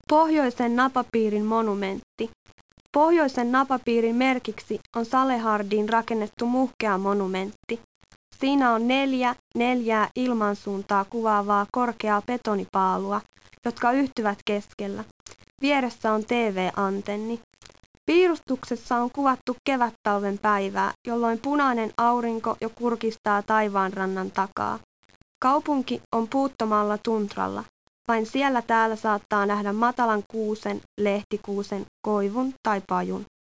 Pohjoisen napapiirin monumentti. Pohjoisen napapiirin merkiksi on Salehardiin rakennettu muhkea monumentti. Siinä on neljää ilmansuuntaa kuvaavaa korkeaa betonipaalua, jotka yhtyvät keskellä. Vieressä on TV-antenni. Piirustuksessa on kuvattu kevättalven päivää, jolloin punainen aurinko jo kurkistaa taivaanrannan takaa. Kaupunki on puuttomalla tuntralla. Vain siellä täällä saattaa nähdä matalan kuusen, lehtikuusen, koivun tai pajun.